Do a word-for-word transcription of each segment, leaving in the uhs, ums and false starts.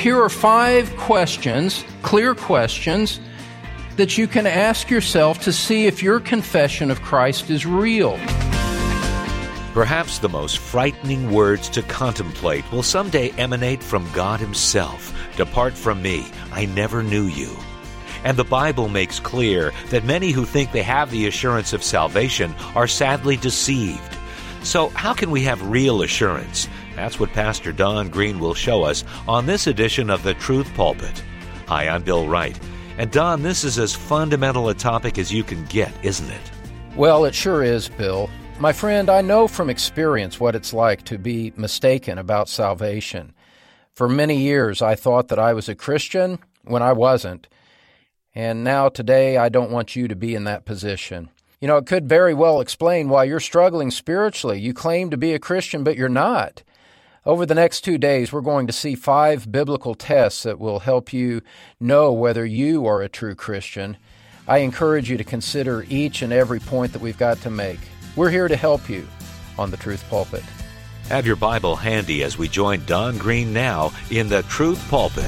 Here are five questions, clear questions, that you can ask yourself to see if your confession of Christ is real. Perhaps the most frightening words to contemplate will someday emanate from God Himself. Depart from me, I never knew you. And the Bible makes clear that many who think they have the assurance of salvation are sadly deceived. So how can we have real assurance? That's what Pastor Don Green will show us on this edition of The Truth Pulpit. Hi, I'm Bill Wright. And Don, this is as fundamental a topic as you can get, isn't it? Well, it sure is, Bill. My friend, I know from experience what it's like to be mistaken about salvation. For many years, I thought that I was a Christian when I wasn't. And now today, I don't want you to be in that position. You know, it could very well explain why you're struggling spiritually. You claim to be a Christian, but you're not. Over the next two days, we're going to see five biblical tests that will help you know whether you are a true Christian. I encourage you to consider each and every point that we've got to make. We're here to help you on The Truth Pulpit. Have your Bible handy as we join Don Green now in The Truth Pulpit.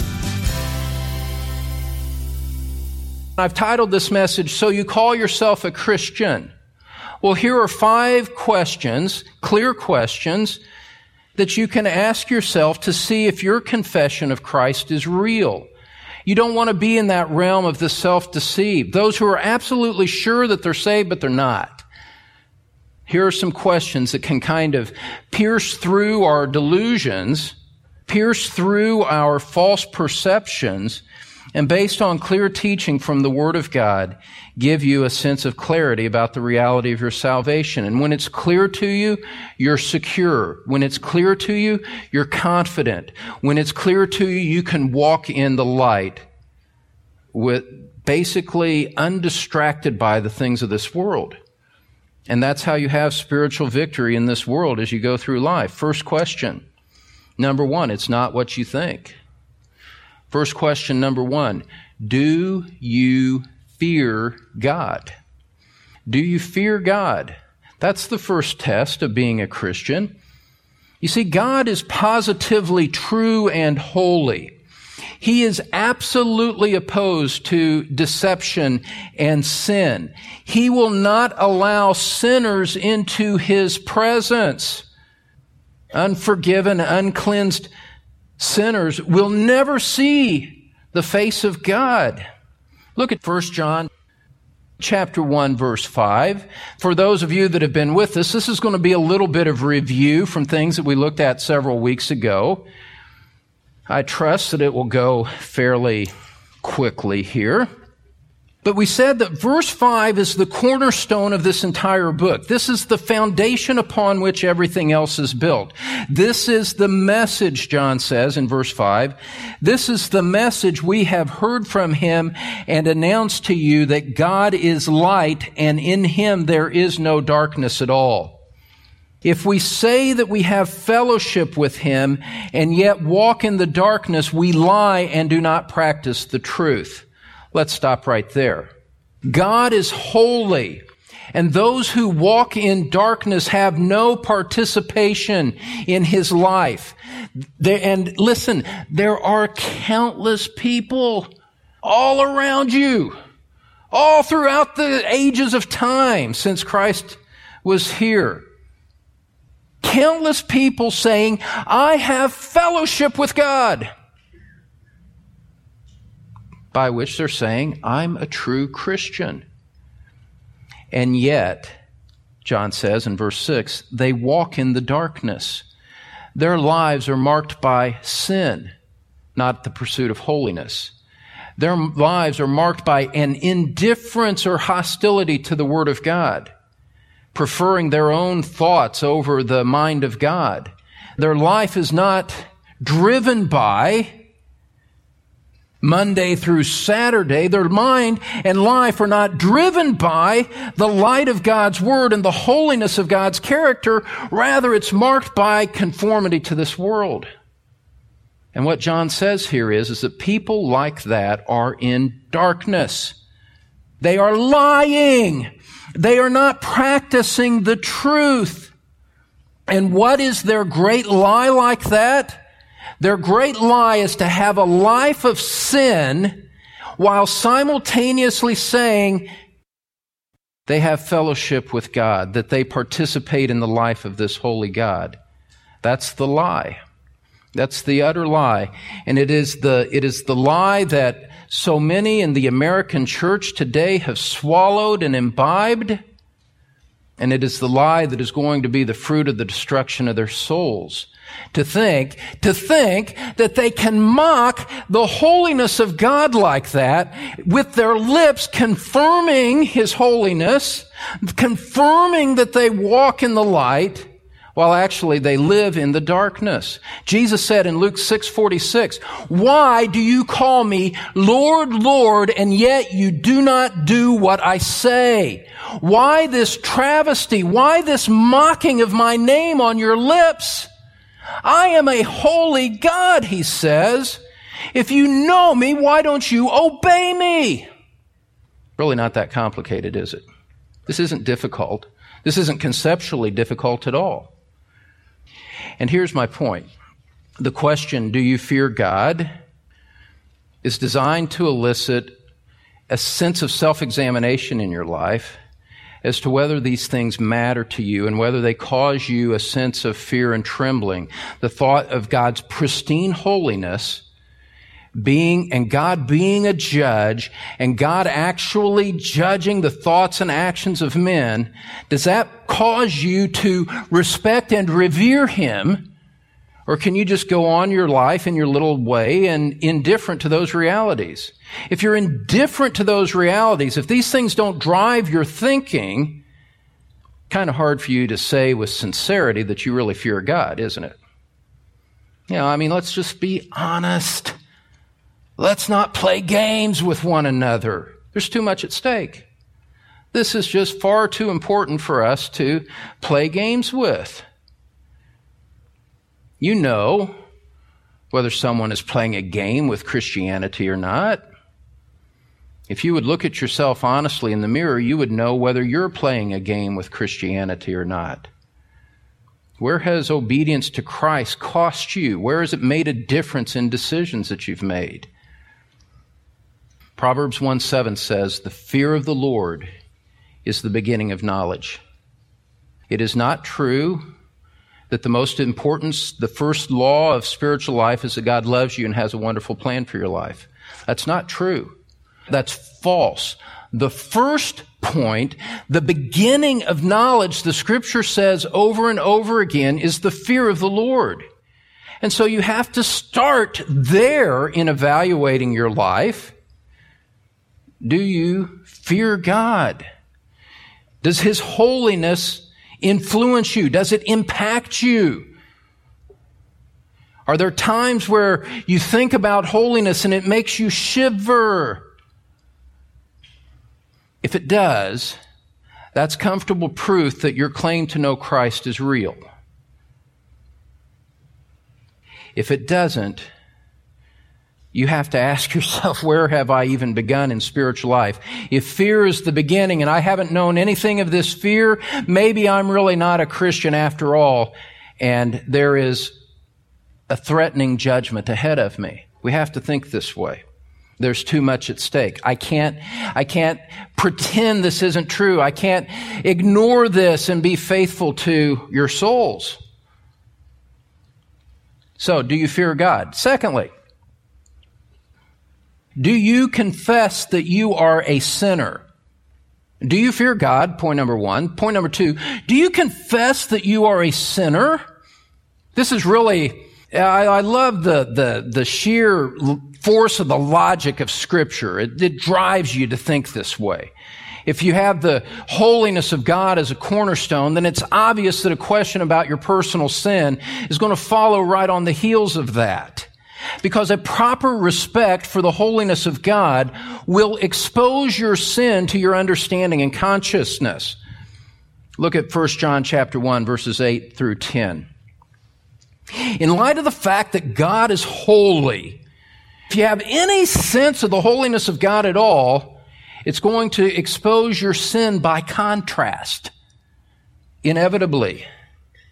I've titled this message, So You Call Yourself a Christian? Well, here are five questions, clear questions, that you can ask yourself to see if your confession of Christ is real. You don't want to be in that realm of the self-deceived, those who are absolutely sure that they're saved, but they're not. Here are some questions that can kind of pierce through our delusions, pierce through our false perceptions, and based on clear teaching from the Word of God, give you a sense of clarity about the reality of your salvation. And when it's clear to you, you're secure. When it's clear to you, you're confident. When it's clear to you, you can walk in the light with basically undistracted by the things of this world. And that's how you have spiritual victory in this world as you go through life. First question. Number one, it's not what you think. First question number one, do you fear God? Do you fear God? That's the first test of being a Christian. You see, God is positively true and holy. He is absolutely opposed to deception and sin. He will not allow sinners into His presence. Unforgiven, uncleansed sinners will never see the face of God. Look at First John chapter one, verse five. For those of you that have been with us, this is going to be a little bit of review from things that we looked at several weeks ago. I trust that it will go fairly quickly here. But we said that verse five is the cornerstone of this entire book. This is the foundation upon which everything else is built. This is the message, John says in verse five. This is the message we have heard from Him and announced to you, that God is light, and in Him there is no darkness at all. If we say that we have fellowship with Him and yet walk in the darkness, we lie and do not practice the truth. Let's stop right there. God is holy, and those who walk in darkness have no participation in His life. There, and listen, there are countless people all around you, all throughout the ages of time since Christ was here. Countless people saying, I have fellowship with God. By which they're saying, I'm a true Christian. And yet, John says in verse six, they walk in the darkness. Their lives are marked by sin, not the pursuit of holiness. Their lives are marked by an indifference or hostility to the Word of God, preferring their own thoughts over the mind of God. Their life is not driven by Monday through Saturday. Their mind and life are not driven by the light of God's Word and the holiness of God's character. Rather, it's marked by conformity to this world. And what John says here is, is that people like that are in darkness. They are lying. They are not practicing the truth. And what is their great lie like that? Their great lie is to have a life of sin while simultaneously saying they have fellowship with God, that they participate in the life of this holy God. That's the lie. That's the utter lie. And it is the, it is the lie that so many in the American church today have swallowed and imbibed. And it is the lie that is going to be the fruit of the destruction of their souls. To think, to think that they can mock the holiness of God like that with their lips confirming His holiness, confirming that they walk in the light, while actually they live in the darkness. Jesus said in Luke six forty-six, "Why do you call me Lord, Lord, and yet you do not do what I say? Why this travesty? Why this mocking of my name on your lips? I am a holy God," He says. "If you know me, why don't you obey me?" Really not that complicated, is it? This isn't difficult. This isn't conceptually difficult at all. And here's my point. The question, do you fear God, is designed to elicit a sense of self-examination in your life as to whether these things matter to you and whether they cause you a sense of fear and trembling. The thought of God's pristine holiness being, and God being a judge, and God actually judging the thoughts and actions of men, does that cause you to respect and revere Him? Or can you just go on your life in your little way and indifferent to those realities? If you're indifferent to those realities, if these things don't drive your thinking, kind of hard for you to say with sincerity that you really fear God, isn't it? You know, I mean, let's just be honest. Let's not play games with one another. There's too much at stake. This is just far too important for us to play games with. You know whether someone is playing a game with Christianity or not. If you would look at yourself honestly in the mirror, you would know whether you're playing a game with Christianity or not. Where has obedience to Christ cost you? Where has it made a difference in decisions that you've made? Proverbs one seven says, "The fear of the Lord is the beginning of knowledge." It is not true that the most important, the first law of spiritual life is that God loves you and has a wonderful plan for your life. That's not true. That's false. The first point, the beginning of knowledge, the Scripture says over and over again, is the fear of the Lord. And so you have to start there in evaluating your life. Do you fear God? Does His holiness influence you? Does it impact you? Are there times where you think about holiness and it makes you shiver? If it does, that's comfortable proof that your claim to know Christ is real. If it doesn't, you have to ask yourself, where have I even begun in spiritual life? If fear is the beginning and I haven't known anything of this fear, maybe I'm really not a Christian after all, and there is a threatening judgment ahead of me. We have to think this way. There's too much at stake. I can't, I can't pretend this isn't true. I can't ignore this and be faithful to your souls. So, do you fear God? Secondly, do you confess that you are a sinner? Do you fear God? Point number one. Point number two, do you confess that you are a sinner? This is really, I, I love the, the, the sheer force of the logic of Scripture. It, it drives you to think this way. If you have the holiness of God as a cornerstone, then it's obvious that a question about your personal sin is going to follow right on the heels of that. Because a proper respect for the holiness of God will expose your sin to your understanding and consciousness. Look at First John chapter one, verses eight through ten. In light of the fact that God is holy, if you have any sense of the holiness of God at all, it's going to expose your sin by contrast, inevitably.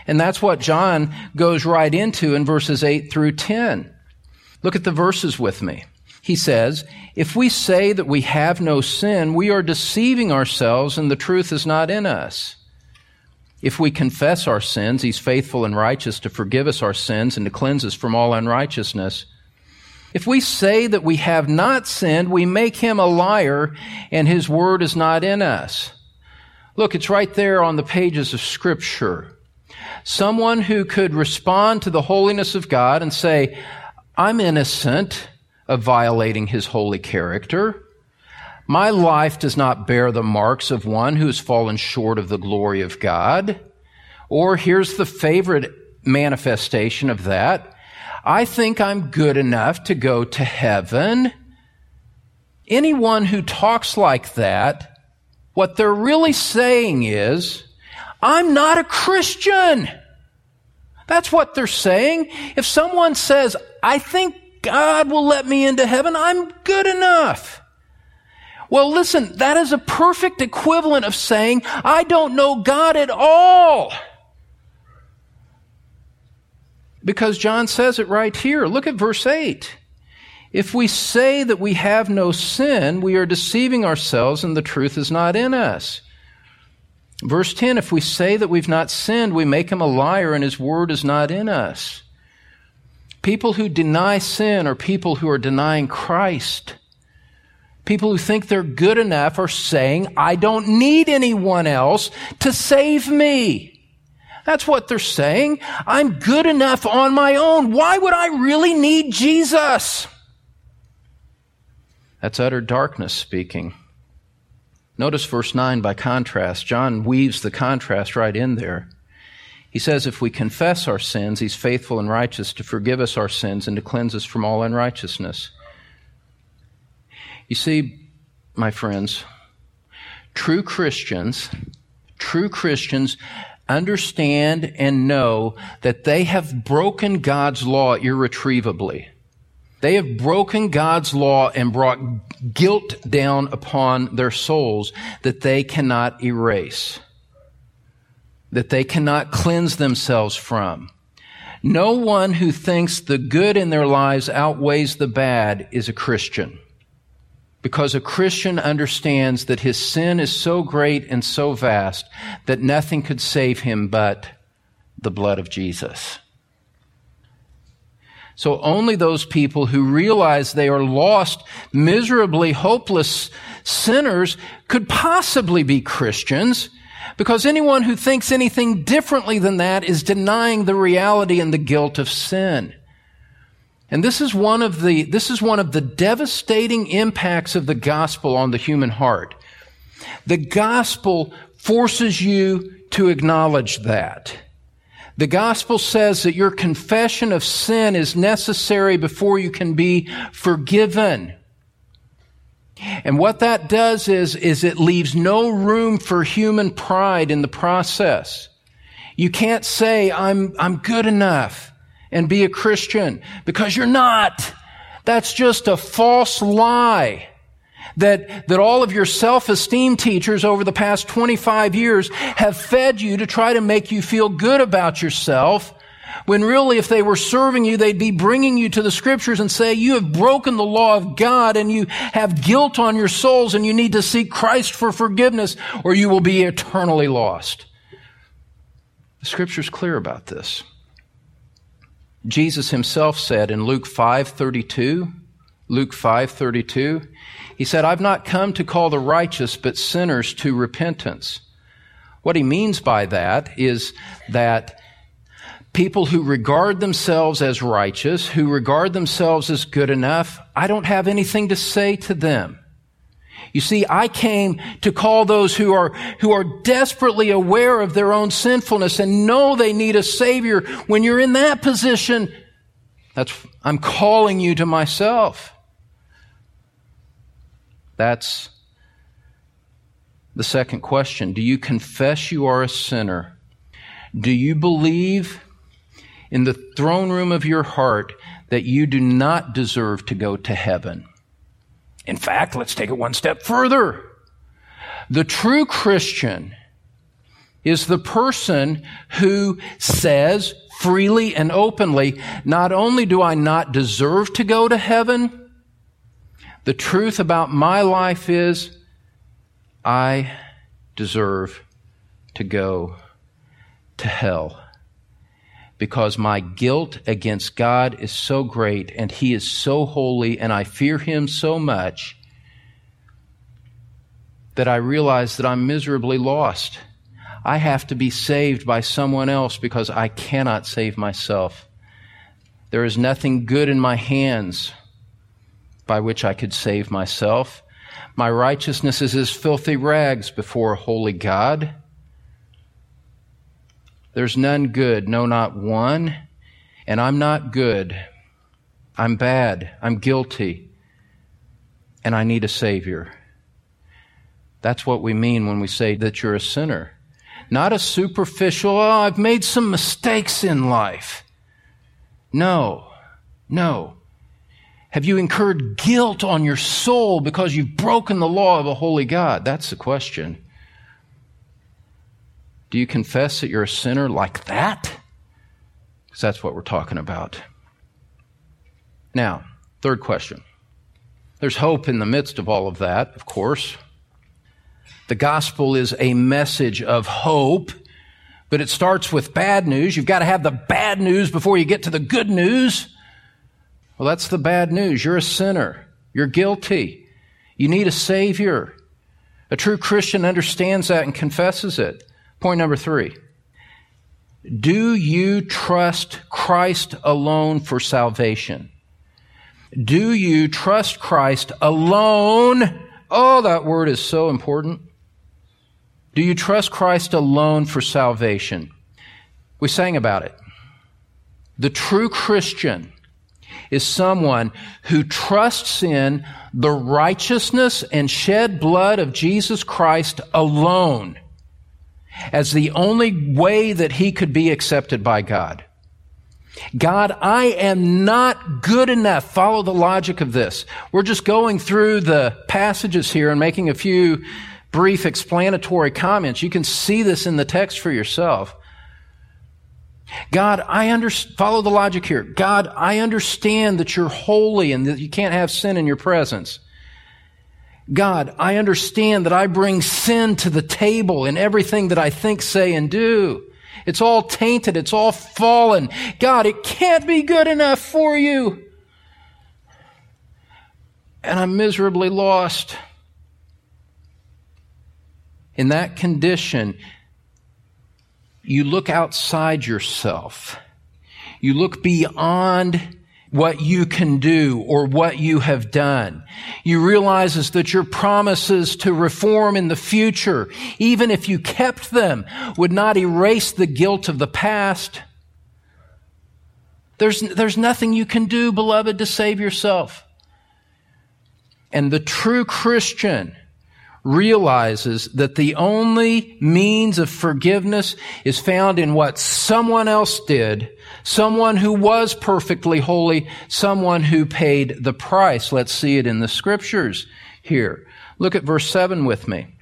And that's what John goes right into in verses eight through ten. Look at the verses with me. He says, if we say that we have no sin, we are deceiving ourselves and the truth is not in us. If we confess our sins, He's faithful and righteous to forgive us our sins and to cleanse us from all unrighteousness. If we say that we have not sinned, we make Him a liar and His word is not in us. Look, it's right there on the pages of Scripture. Someone who could respond to the holiness of God and say, I'm innocent of violating His holy character. My life does not bear the marks of one who has fallen short of the glory of God. Or here's the favorite manifestation of that. I think I'm good enough to go to heaven. Anyone who talks like that, what they're really saying is, I'm not a Christian. That's what they're saying. If someone says, I think God will let me into heaven, I'm good enough. Well, listen, that is a perfect equivalent of saying, I don't know God at all. Because John says it right here. Look at verse eight. If we say that we have no sin, we are deceiving ourselves and the truth is not in us. Verse ten, if we say that we've not sinned, we make Him a liar and His word is not in us. People who deny sin are people who are denying Christ. People who think they're good enough are saying, I don't need anyone else to save me. That's what they're saying. I'm good enough on my own. Why would I really need Jesus? That's utter darkness speaking. Notice verse nine by contrast. John weaves the contrast right in there. He says, if we confess our sins, He's faithful and righteous to forgive us our sins and to cleanse us from all unrighteousness. You see, my friends, true Christians, true Christians understand and know that they have broken God's law irretrievably. They have broken God's law and brought guilt down upon their souls that they cannot erase, that they cannot cleanse themselves from. No one who thinks the good in their lives outweighs the bad is a Christian, because a Christian understands that his sin is so great and so vast that nothing could save him but the blood of Jesus. So only those people who realize they are lost, miserably hopeless sinners could possibly be Christians, because anyone who thinks anything differently than that is denying the reality and the guilt of sin. And this is one of the, this is one of the devastating impacts of the gospel on the human heart. The gospel forces you to acknowledge that. The gospel says that your confession of sin is necessary before you can be forgiven. And what that does is, is it leaves no room for human pride in the process. You can't say, I'm, I'm good enough and be a Christian, because you're not. That's just a false lie that, that all of your self-esteem teachers over the past twenty-five years have fed you to try to make you feel good about yourself, when really if they were serving you, they'd be bringing you to the Scriptures and say, you have broken the law of God and you have guilt on your souls and you need to seek Christ for forgiveness or you will be eternally lost. The Scripture's clear about this. Jesus Himself said in Luke five thirty-two, Luke five thirty-two, He said, I've not come to call the righteous, but sinners to repentance. What He means by that is that people who regard themselves as righteous, who regard themselves as good enough, I don't have anything to say to them. You see, I came to call those who are, who are desperately aware of their own sinfulness and know they need a Savior. When you're in that position, that's, I'm calling you to myself. That's the second question. Do you confess you are a sinner? Do you believe in the throne room of your heart that you do not deserve to go to heaven? In fact, let's take it one step further. The true Christian is the person who says freely and openly, not only do I not deserve to go to heaven, the truth about my life is I deserve to go to hell because my guilt against God is so great and He is so holy and I fear Him so much that I realize that I'm miserably lost. I have to be saved by someone else because I cannot save myself. There is nothing good in my hands by which I could save myself. My righteousness is as filthy rags before a holy God. There's none good, no, not one. And I'm not good. I'm bad. I'm guilty. And I need a Savior. That's what we mean when we say that you're a sinner. Not a superficial, oh, I've made some mistakes in life. No, no. Have you incurred guilt on your soul because you've broken the law of a holy God? That's the question. Do you confess that you're a sinner like that? Because that's what we're talking about. Now, third question. There's hope in the midst of all of that, of course. The gospel is a message of hope, but it starts with bad news. You've got to have the bad news before you get to the good news. Well, that's the bad news. You're a sinner. You're guilty. You need a Savior. A true Christian understands that and confesses it. Point number three. Do you trust Christ alone for salvation? Do you trust Christ alone? Oh, that word is so important. Do you trust Christ alone for salvation? We sang about it. The true Christian is someone who trusts in the righteousness and shed blood of Jesus Christ alone as the only way that he could be accepted by God. God, I am not good enough. Follow the logic of this. We're just going through the passages here and making a few brief explanatory comments. You can see this in the text for yourself. God, I under, follow the logic here. God, I understand that you're holy and that you can't have sin in your presence. God, I understand that I bring sin to the table in everything that I think, say, and do. It's all tainted. It's all fallen. God, it can't be good enough for you. And I'm miserably lost. In that condition, you look outside yourself. You look beyond what you can do or what you have done. You realize is that your promises to reform in the future, even if you kept them, would not erase the guilt of the past. There's, there's nothing you can do, beloved, to save yourself. And the true Christian realizes that the only means of forgiveness is found in what someone else did, someone who was perfectly holy, someone who paid the price. Let's see it in the scriptures here. Look at verse seven with me.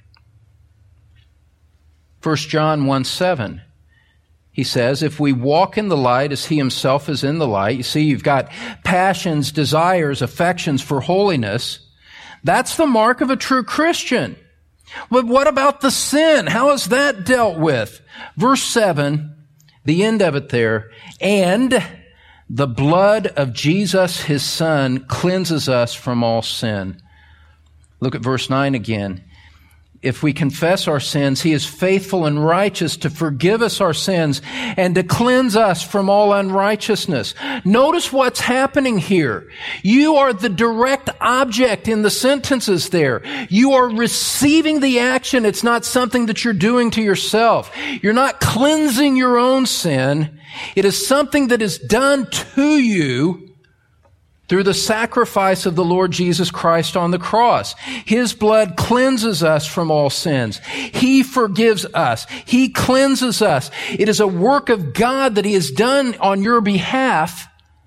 First John one seven. He says, if we walk in the light as he himself is in the light, you see, you've got passions, desires, affections for holiness. That's the mark of a true Christian. But what about the sin? How is that dealt with? Verse seven, the end of it there, and the blood of Jesus, his Son, cleanses us from all sin. Look at verse nine again. If we confess our sins, he is faithful and righteous to forgive us our sins and to cleanse us from all unrighteousness. Notice what's happening here. You are the direct object in the sentences there. You are receiving the action. It's not something that you're doing to yourself. You're not cleansing your own sin. It is something that is done to you through the sacrifice of the Lord Jesus Christ on the cross. His blood cleanses us from all sins. He forgives us. He cleanses us. It is a work of God that he has done on your behalf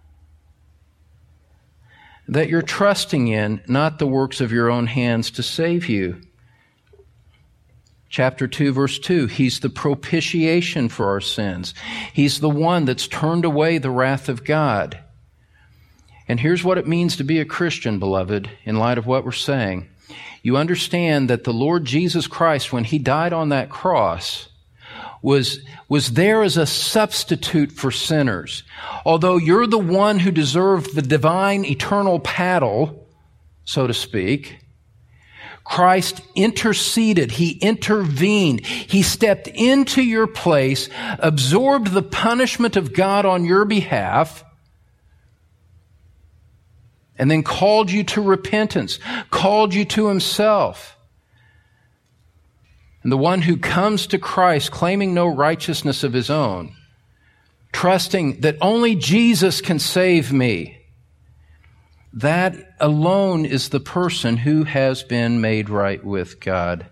that you're trusting in, not the works of your own hands to save you. Chapter two, verse two, He's the propitiation for our sins. He's the one that's turned away the wrath of God. And here's what it means to be a Christian, beloved, in light of what we're saying. You understand that the Lord Jesus Christ, when He died on that cross, was, was there as a substitute for sinners. Although you're the one who deserved the divine eternal paddle, so to speak, Christ interceded. He intervened. He stepped into your place, absorbed the punishment of God on your behalf, and then called you to repentance, called you to Himself. And the one who comes to Christ claiming no righteousness of his own, trusting that only Jesus can save me, that alone is the person who has been made right with God.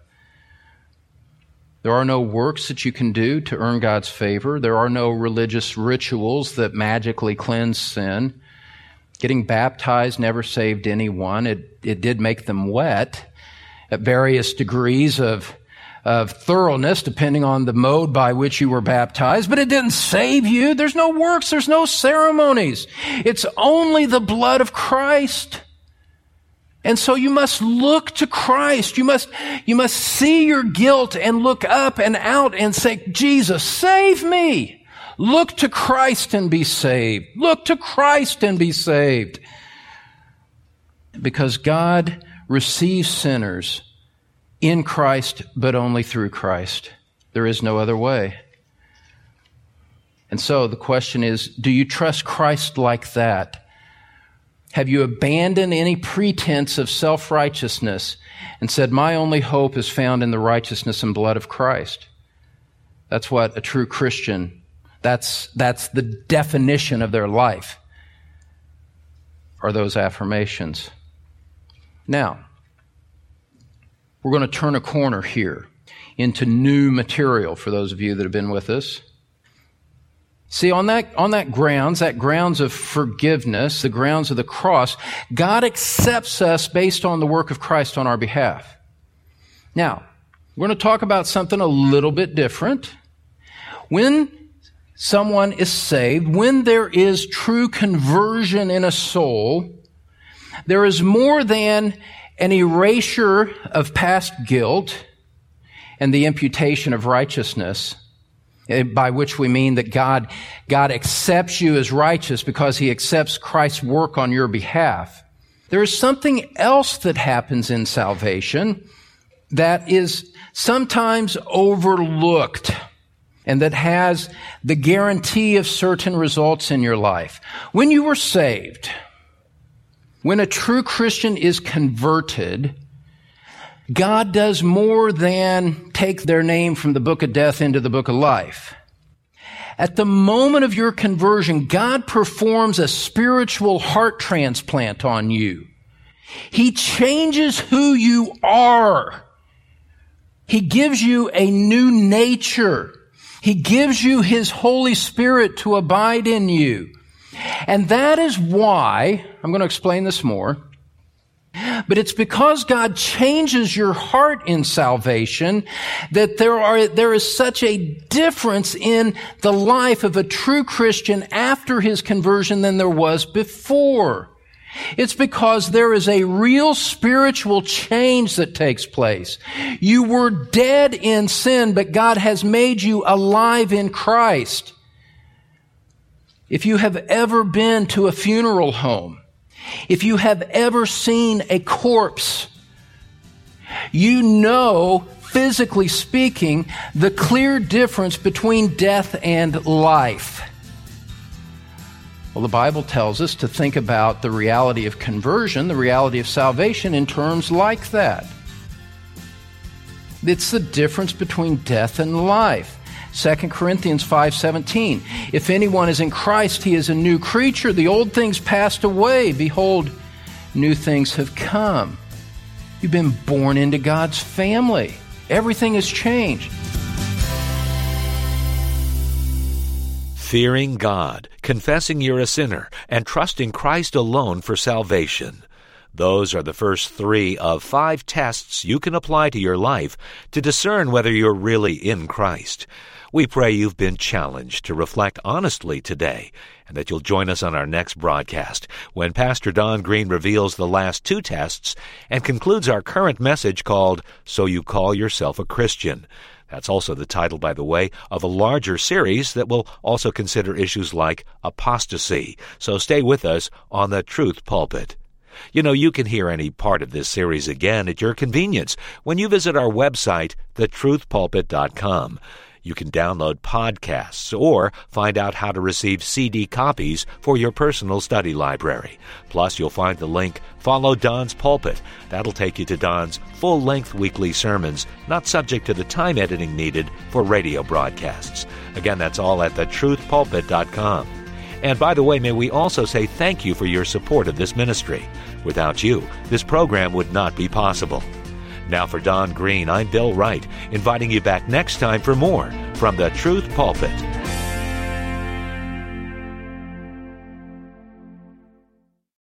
There are no works that you can do to earn God's favor. There are no religious rituals that magically cleanse sin. Getting baptized never saved anyone. It, it did make them wet at various degrees of, of thoroughness, depending on the mode by which you were baptized, but it didn't save you. There's no works. There's no ceremonies. It's only the blood of Christ. And so you must look to Christ. You must, you must see your guilt and look up and out and say, Jesus, save me. Look to Christ and be saved. Look to Christ and be saved. Because God receives sinners in Christ, but only through Christ. There is no other way. And so the question is, do you trust Christ like that? Have you abandoned any pretense of self-righteousness and said, my only hope is found in the righteousness and blood of Christ? That's what a true Christian That's, that's the definition of their life, are those affirmations. Now, we're going to turn a corner here into new material for those of you that have been with us. See, on that, on that grounds, that grounds of forgiveness, the grounds of the cross, God accepts us based on the work of Christ on our behalf. Now, we're going to talk about something a little bit different. When someone is saved, when there is true conversion in a soul, there is more than an erasure of past guilt and the imputation of righteousness, by which we mean that God, God accepts you as righteous because He accepts Christ's work on your behalf. There is something else that happens in salvation that is sometimes overlooked, and that has the guarantee of certain results in your life. When you were saved, when a true Christian is converted, God does more than take their name from the book of death into the book of life. At the moment of your conversion, God performs a spiritual heart transplant on you. He changes who you are. He gives you a new nature. He gives you His Holy Spirit to abide in you. And that is why, I'm going to explain this more, but it's because God changes your heart in salvation that there are, there is such a difference in the life of a true Christian after his conversion than there was before. It's because there is a real spiritual change that takes place. You were dead in sin, but God has made you alive in Christ. If you have ever been to a funeral home, if you have ever seen a corpse, you know, physically speaking, the clear difference between death and life. Well, the Bible tells us to think about the reality of conversion, the reality of salvation in terms like that. It's the difference between death and life. Second Corinthians five seventeen. If anyone is in Christ, he is a new creature. The old things passed away. Behold, new things have come. You've been born into God's family. Everything has changed. Fearing God, confessing you're a sinner, and trusting Christ alone for salvation. Those are the first three of five tests you can apply to your life to discern whether you're really in Christ. We pray you've been challenged to reflect honestly today, and that you'll join us on our next broadcast when Pastor Don Green reveals the last two tests and concludes our current message called So You Call Yourself a Christian. That's also the title, by the way, of a larger series that will also consider issues like apostasy. So stay with us on the Truth Pulpit. You know, you can hear any part of this series again at your convenience when you visit our website, the truth pulpit dot com. You can download podcasts or find out how to receive C D copies for your personal study library. Plus, you'll find the link, Follow Don's Pulpit. That'll take you to Don's full-length weekly sermons, not subject to the time editing needed for radio broadcasts. Again, that's all at the truth pulpit dot com. And by the way, may we also say thank you for your support of this ministry. Without you, this program would not be possible. Now for Don Green, I'm Bill Wright, inviting you back next time for more from the Truth Pulpit.